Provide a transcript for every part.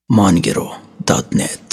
mangro.net.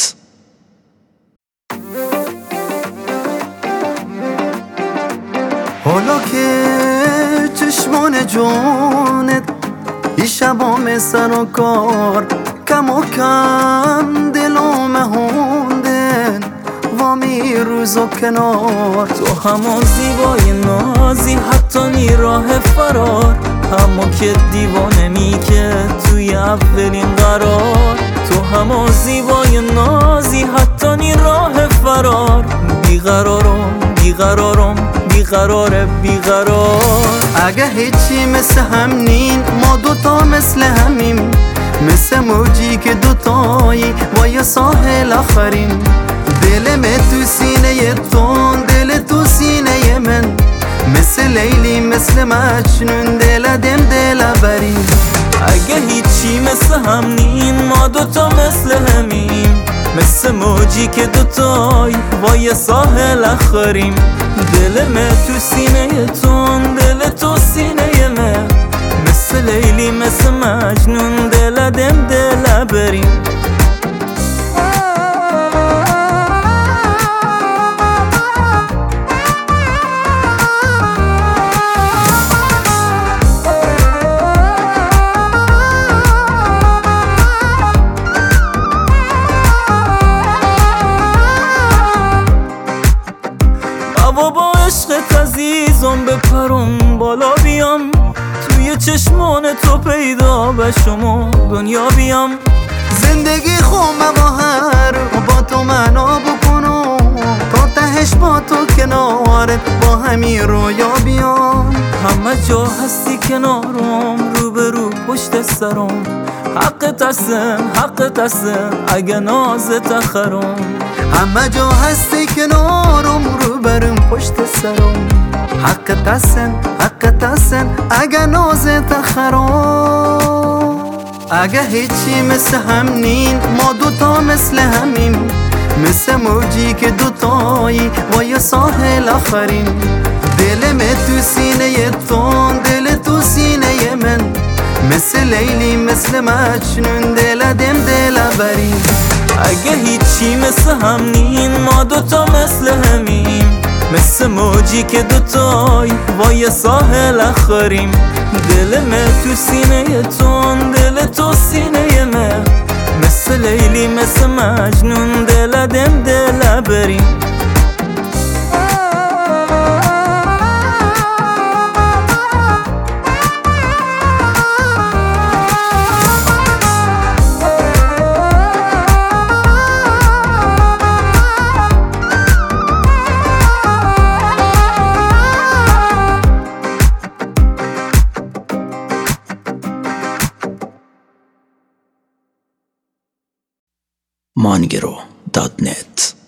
حالا که چشمان جونت ای شبام سر و کار کم و کم دل و مهوندن وامی روز و کنار تو همون زیبای نازی حتی نی راه فرار همون که دیوانه می که توی اولین قرار تو همون زیبای نازی حتی نی راه فرار بیقرار اگه هیچی مثل هم نین ما دوتا مثل همیم مثل موجی که دوتایی و یه ساحل آخریم دل من تو سینه تون دل تو سینه من مثل لیلی مثل مجنون دل دم دل بریم اگه هیچی مثل هم نین ما دوتا مثل همیم مثل موجی که دوتایی با یه ساحل آخریم دل من تو سینه تون دل تو سینه من مثل لیلی مثل مجنون دل دم دل بریم با عشقت عزیزم بپرم بالا بیام توی چشمان تو پیدا بشم دنیا بیام زندگی خومه با هر با تو معنا بکنم تا تهش با تو کنارت با همین رویا بیام همه جا هستی کنارم روبرو پشت سرم حقت هستن اگه نازت خرم همه جا هستی کنارم روبرم پشت سرم حقت هستن اگه نازت خرم اگه هیچی مثل هم نین ما دوتا مثل همیم مثل موجی که دوتایی و یه ساحل آخرین دل من تو سینه تون دل تو سینه من مثل لیلی مثل مجنون دل دم دل بریم اگه هیچی مثل هم نین ما دوتا مثل همیم مثل موجی که دوتایی با یه ساحل آخریم دل من تو سینه تون دل تو سینه من مثل لیلی مثل مجنون دل دم دل بریم mangro.net.